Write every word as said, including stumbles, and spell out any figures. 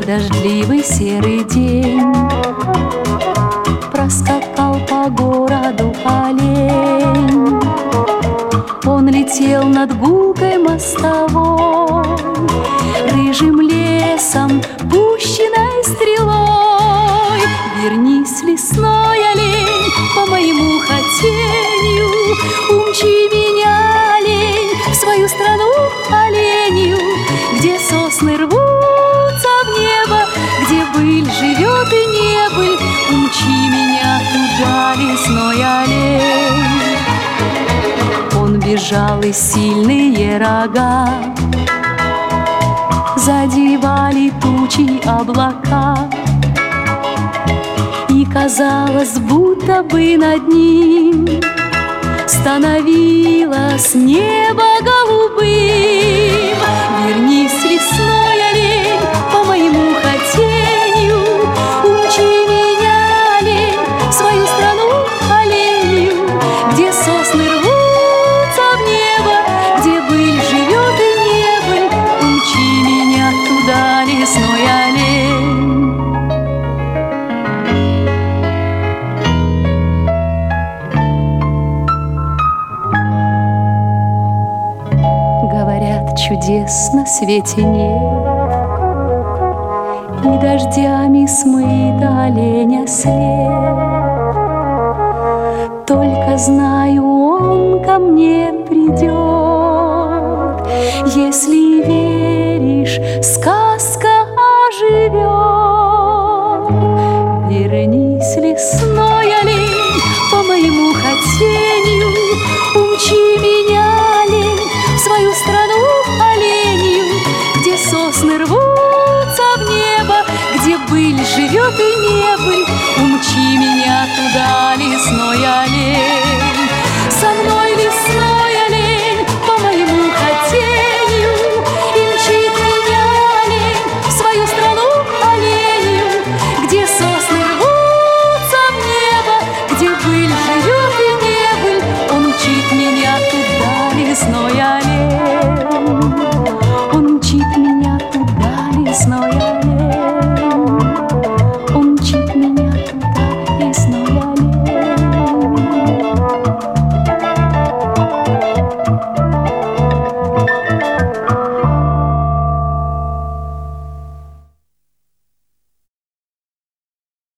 дождливый серый день. Проскакал по городу олень. Он летел над гулкой мостовой, рыжим лесом, пущенной стрелой. Вернись, лесной олень, по моему хотению, умчи меня, олень, в свою страну оленью, где сосны рвутся в небо, где быль живет и небыль. Умчи меня туда, лесной олень. Он бежал, и сильные рога задевали тучи облака, и казалось, будто бы над ним становилось небо голубым. Вернись, лесной олень, по моему хотению, умчи меня, олень, в свою страну оленью, где сосны рвутся в небо, где быль живет и небыль. Умчи меня туда, лесной олень. Говорят, чудес на свете нет, и дождями смыт оленя след. Только знаю, он ко мне придет. Если веришь, сказка оживет. Вернись, лесной олень, по моему хотению, умчи меня, олень, в свою страну оленью, где сосны рвутся в небо, где быль живет и небыль. Умчи меня туда, лесной олень.